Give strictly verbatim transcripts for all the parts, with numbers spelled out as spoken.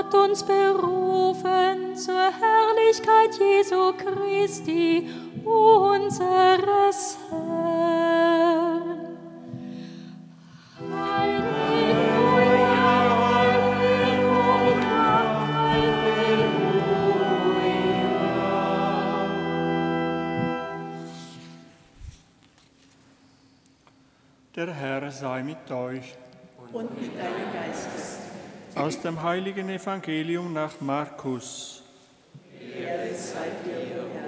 hat uns berufen zur Herrlichkeit Jesu Christi, unseres Herrn. Halleluja, Halleluja, Halleluja. Der Herr sei mit euch. Und mit deinem Geist. Aus dem heiligen Evangelium nach Markus. Ehre sei dir, Herr.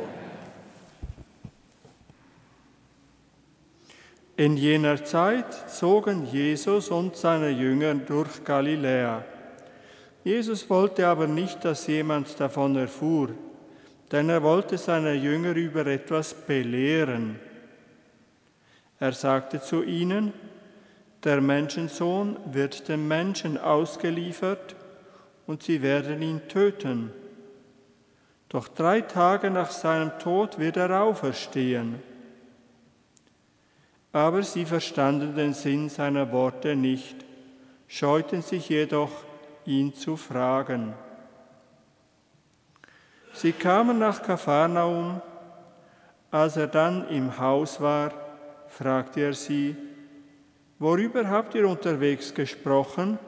In jener Zeit zogen Jesus und seine Jünger durch Galiläa. Jesus wollte aber nicht, dass jemand davon erfuhr, denn er wollte seine Jünger über etwas belehren. Er sagte zu ihnen: Der Menschensohn wird den Menschen ausgeliefert und sie werden ihn töten. Doch drei Tage nach seinem Tod wird er auferstehen. Aber sie verstanden den Sinn seiner Worte nicht, scheuten sich jedoch, ihn zu fragen. Sie kamen nach Kapharnaum. Als er dann im Haus war, fragte er sie: Worüber habt ihr unterwegs gesprochen?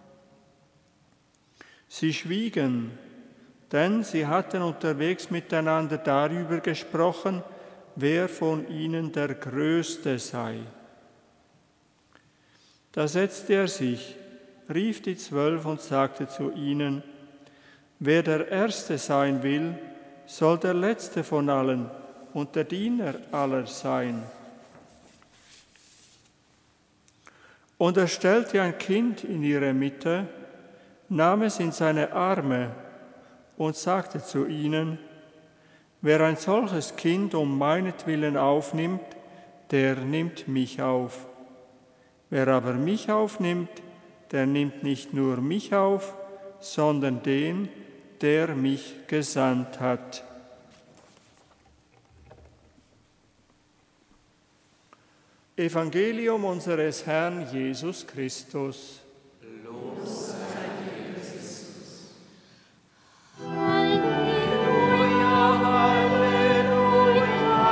Sie schwiegen, denn sie hatten unterwegs miteinander darüber gesprochen, wer von ihnen der Größte sei. Da setzte er sich, rief die Zwölf und sagte zu ihnen: Wer der Erste sein will, soll der Letzte von allen und der Diener aller sein. Und er stellte ein Kind in ihre Mitte, nahm es in seine Arme und sagte zu ihnen: Wer ein solches Kind um meinetwillen aufnimmt, der nimmt mich auf. Wer aber mich aufnimmt, der nimmt nicht nur mich auf, sondern den, der mich gesandt hat. Evangelium unseres Herrn Jesus Christus. Lob sei dir, Christus. Halleluja, Halleluja,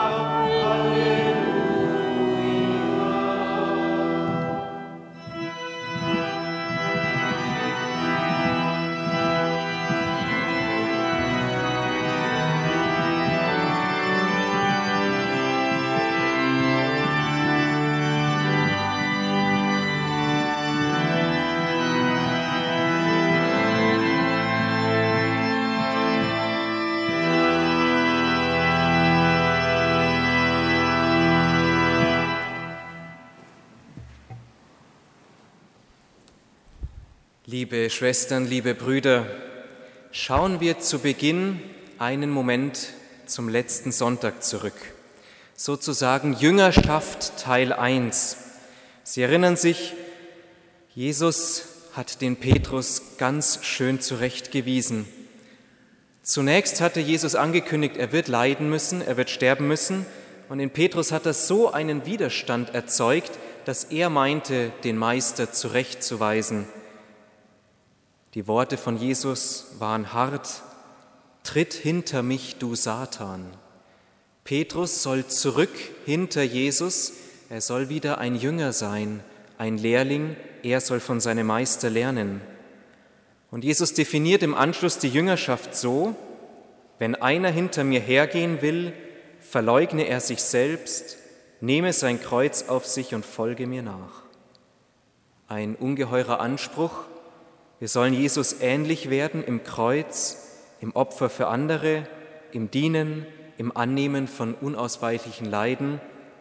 Liebe Schwestern, liebe Brüder, schauen wir zu Beginn einen Moment zum letzten Sonntag zurück. Sozusagen Jüngerschaft Teil eins. Sie erinnern sich, Jesus hat den Petrus ganz schön zurechtgewiesen. Zunächst hatte Jesus angekündigt, er wird leiden müssen, er wird sterben müssen. Und in Petrus hat das so einen Widerstand erzeugt, dass er meinte, den Meister zurechtzuweisen. Die Worte von Jesus waren hart: Tritt hinter mich, du Satan. Petrus soll zurück hinter Jesus, er soll wieder ein Jünger sein, ein Lehrling, er soll von seinem Meister lernen. Und Jesus definiert im Anschluss die Jüngerschaft so: Wenn einer hinter mir hergehen will, verleugne er sich selbst, nehme sein Kreuz auf sich und folge mir nach. Ein ungeheurer Anspruch. Wir sollen Jesus ähnlich werden im Kreuz, im Opfer für andere, im Dienen, im Annehmen von unausweichlichen Leiden.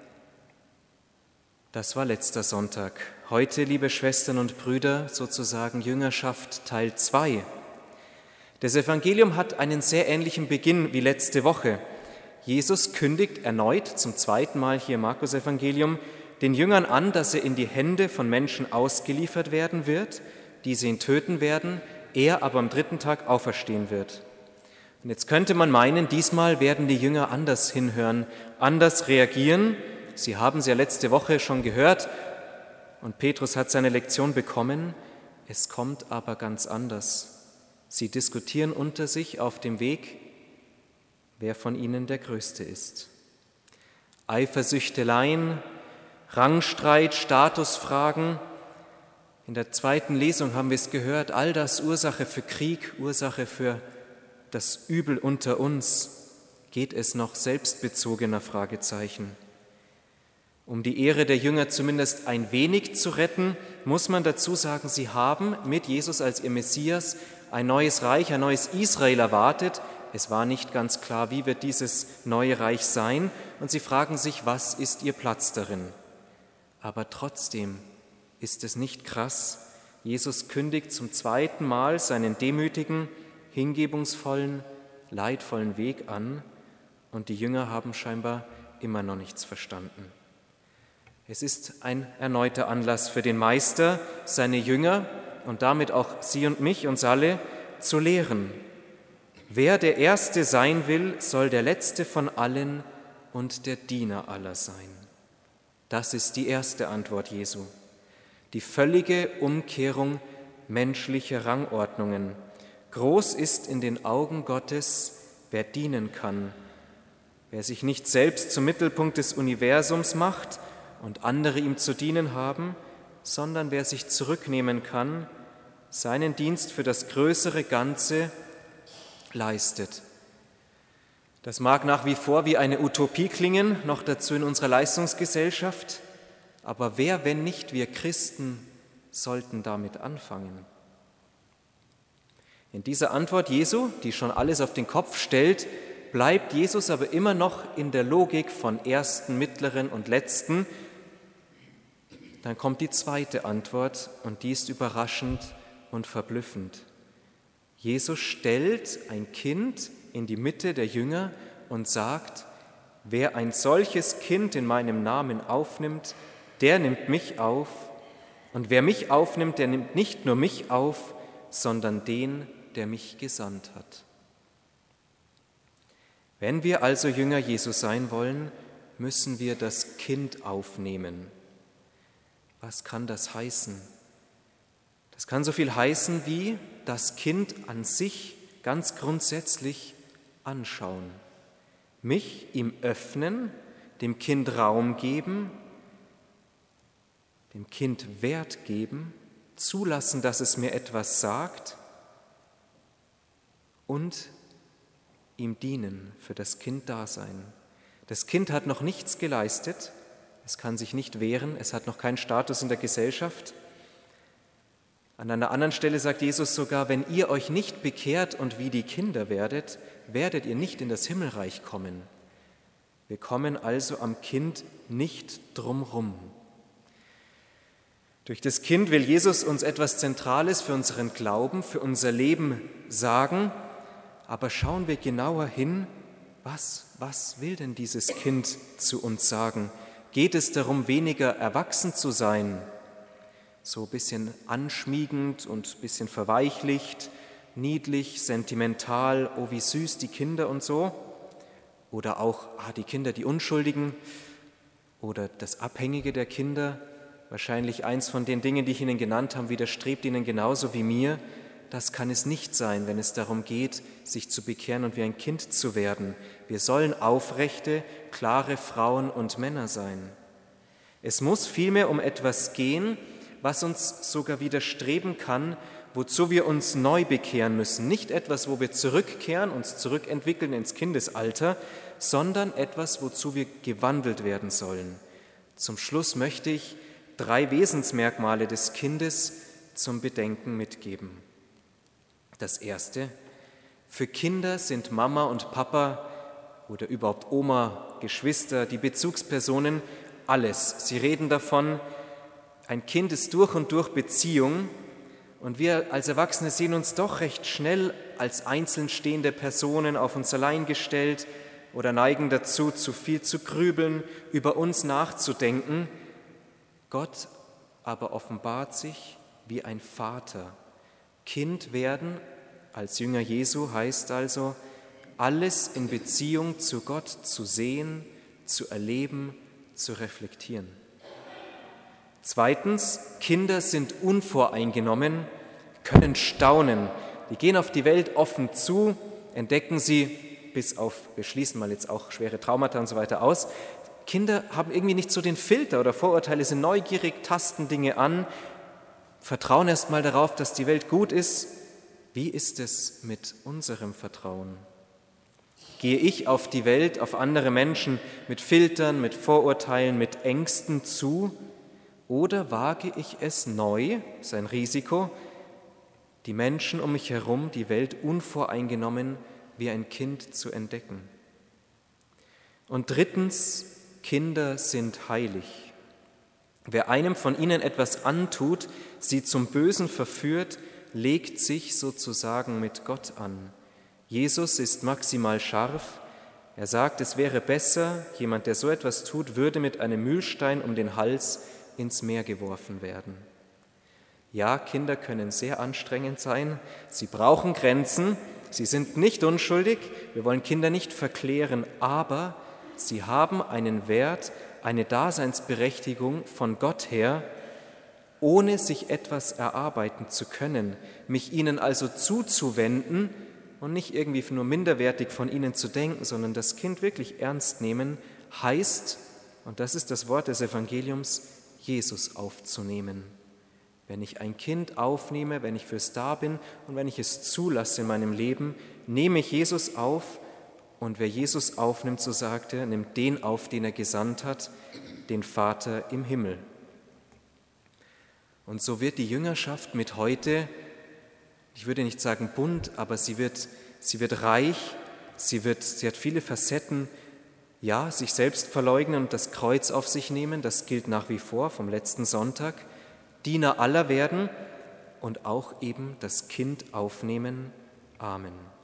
Das war letzter Sonntag. Heute, liebe Schwestern und Brüder, sozusagen Jüngerschaft Teil zwei. Das Evangelium hat einen sehr ähnlichen Beginn wie letzte Woche. Jesus kündigt erneut zum zweiten Mal hier im Markus-Evangelium den Jüngern an, dass er in die Hände von Menschen ausgeliefert werden wird, die sie ihn töten werden, er aber am dritten Tag auferstehen wird. Und jetzt könnte man meinen, diesmal werden die Jünger anders hinhören, anders reagieren. Sie haben es ja letzte Woche schon gehört und Petrus hat seine Lektion bekommen. Es kommt aber ganz anders. Sie diskutieren unter sich auf dem Weg, wer von ihnen der Größte ist. Eifersüchteleien, Rangstreit, Statusfragen. In der zweiten Lesung haben wir es gehört, all das Ursache für Krieg, Ursache für das Übel unter uns. Geht es noch selbstbezogener? Fragezeichen. Um die Ehre der Jünger zumindest ein wenig zu retten, muss man dazu sagen, sie haben mit Jesus als ihr Messias ein neues Reich, ein neues Israel erwartet. Es war nicht ganz klar, wie wird dieses neue Reich sein, und sie fragen sich, was ist ihr Platz darin? Aber trotzdem ist es nicht krass. Jesus kündigt zum zweiten Mal seinen demütigen, hingebungsvollen, leidvollen Weg an, und die Jünger haben scheinbar immer noch nichts verstanden. Es ist ein erneuter Anlass für den Meister, seine Jünger und damit auch Sie und mich, uns alle, zu lehren. Wer der Erste sein will, soll der Letzte von allen und der Diener aller sein. Das ist die erste Antwort Jesu. Die völlige Umkehrung menschlicher Rangordnungen. Groß ist in den Augen Gottes, wer dienen kann, wer sich nicht selbst zum Mittelpunkt des Universums macht und andere ihm zu dienen haben, sondern wer sich zurücknehmen kann, seinen Dienst für das größere Ganze leistet. Das mag nach wie vor wie eine Utopie klingen, noch dazu in unserer Leistungsgesellschaft, aber wer, wenn nicht wir Christen, sollten damit anfangen? In dieser Antwort Jesu, die schon alles auf den Kopf stellt, bleibt Jesus aber immer noch in der Logik von Ersten, Mittleren und Letzten. Dann kommt die zweite Antwort, und die ist überraschend und verblüffend. Jesus stellt ein Kind in die Mitte der Jünger und sagt, wer ein solches Kind in meinem Namen aufnimmt, der nimmt mich auf, und wer mich aufnimmt, der nimmt nicht nur mich auf, sondern den, der mich gesandt hat. Wenn wir also Jünger Jesu sein wollen, müssen wir das Kind aufnehmen. Was kann das heißen? Das kann so viel heißen wie das Kind an sich ganz grundsätzlich anschauen, mich ihm öffnen, dem Kind Raum geben, dem Kind Wert geben, zulassen, dass es mir etwas sagt und ihm dienen, für das Kind da sein. Das Kind hat noch nichts geleistet, es kann sich nicht wehren, es hat noch keinen Status in der Gesellschaft. An einer anderen Stelle sagt Jesus sogar, wenn ihr euch nicht bekehrt und wie die Kinder werdet, werdet ihr nicht in das Himmelreich kommen. Wir kommen also am Kind nicht drumrum. Durch das Kind will Jesus uns etwas Zentrales für unseren Glauben, für unser Leben sagen, aber schauen wir genauer hin, was, was will denn dieses Kind zu uns sagen? Geht es darum, weniger erwachsen zu sein, so ein bisschen anschmiegend und ein bisschen verweichlicht, niedlich, sentimental, oh wie süß die Kinder und so? Oder auch ah, die Kinder, die Unschuldigen oder das Abhängige der Kinder? Wahrscheinlich eins von den Dingen, die ich Ihnen genannt habe, widerstrebt Ihnen genauso wie mir. Das kann es nicht sein, wenn es darum geht, sich zu bekehren und wie ein Kind zu werden. Wir sollen aufrechte, klare Frauen und Männer sein. Es muss vielmehr um etwas gehen, was uns sogar widerstreben kann, wozu wir uns neu bekehren müssen. Nicht etwas, wo wir zurückkehren, uns zurückentwickeln ins Kindesalter, sondern etwas, wozu wir gewandelt werden sollen. Zum Schluss möchte ich drei Wesensmerkmale des Kindes zum Bedenken mitgeben. Das erste: Für Kinder sind Mama und Papa oder überhaupt Oma, Geschwister, die Bezugspersonen, alles. Sie reden davon, ein Kind ist durch und durch Beziehung, und wir als Erwachsene sehen uns doch recht schnell als einzeln stehende Personen auf uns allein gestellt oder neigen dazu, zu viel zu grübeln, über uns nachzudenken. Gott aber offenbart sich wie ein Vater. Kind werden als Jünger Jesu heißt also, alles in Beziehung zu Gott zu sehen, zu erleben, zu reflektieren. Zweitens, Kinder sind unvoreingenommen, können staunen, Die gehen auf die Welt offen zu, entdecken sie, bis auf, wir schließen mal jetzt auch schwere Traumata und so weiter aus. Kinder haben irgendwie nicht so den Filter oder Vorurteile, sind neugierig, tasten Dinge an, vertrauen erst mal darauf, dass die Welt gut ist. Wie ist es mit unserem Vertrauen? Gehe ich auf die Welt, auf andere Menschen mit Filtern, mit Vorurteilen, mit Ängsten zu? Oder wage ich es neu, das ist ein Risiko, die Menschen um mich herum, die Welt unvoreingenommen wie ein Kind zu entdecken? Und drittens, Kinder sind heilig. Wer einem von ihnen etwas antut, sie zum Bösen verführt, legt sich sozusagen mit Gott an. Jesus ist maximal scharf. Er sagt, es wäre besser, jemand, der so etwas tut, würde mit einem Mühlstein um den Hals ins Meer geworfen werden. Ja, Kinder können sehr anstrengend sein. Sie brauchen Grenzen. Sie sind nicht unschuldig. Wir wollen Kinder nicht verklären, aber sie haben einen Wert, eine Daseinsberechtigung von Gott her, ohne sich etwas erarbeiten zu können, mich ihnen also zuzuwenden und nicht irgendwie nur minderwertig von ihnen zu denken, sondern das Kind wirklich ernst nehmen, heißt, und das ist das Wort des Evangeliums, Jesus aufzunehmen. Wenn ich ein Kind aufnehme, wenn ich fürs da bin und wenn ich es zulasse in meinem Leben, nehme ich Jesus auf, und wer Jesus aufnimmt, so sagt er, nimmt den auf, den er gesandt hat, den Vater im Himmel. Und so wird die Jüngerschaft mit heute, ich würde nicht sagen bunt, aber sie wird, sie wird reich, sie, wird, sie hat viele Facetten. Ja, sich selbst verleugnen und das Kreuz auf sich nehmen, das gilt nach wie vor vom letzten Sonntag. Diener aller werden und auch eben das Kind aufnehmen. Amen.